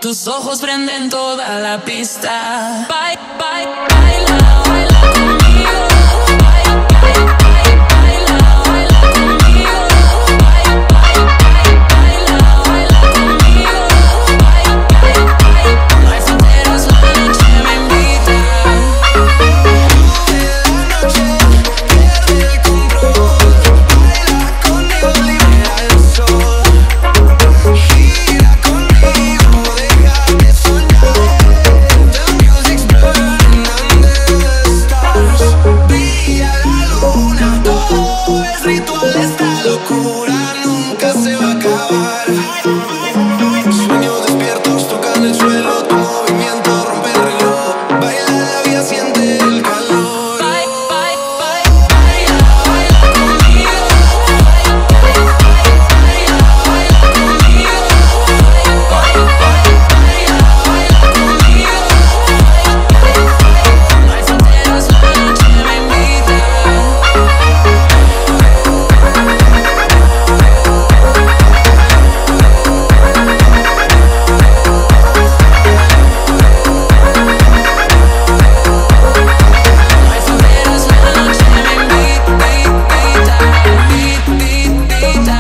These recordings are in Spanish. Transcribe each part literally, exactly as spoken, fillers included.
Tus ojos prenden toda la pista. Bye, bye, baila, baila conmigo. Bye, bye, bye, baila, baila conmigo. Bye, bye, bye, baila, baila conmigo. Bye, bye, bye. No hay fronteras, la noche me invita. La noche pierde el control. Baila conmigo, libera el sol. Gira conmigo, déjame soñar. The music's burning under the stars. Brilla la luna, todo es ritual. Esta locura nunca se va a acabar. Sueños despiertos tocan el suelo. Tu movimiento rompe el reloj. Baila la vida, siente el calor. Bye, bye, bye, baila, baila conmigo. Bye, bye, bye, baila, baila conmigo. Bye, bye, baila, baila conmigo. Bye, bye, bye. No hay fronteras, la noche me invita. No hay fronteras, la noche me invita. Invita,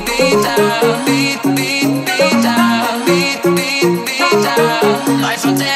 invita, invita, invita, invita, invita. No hay fronteras.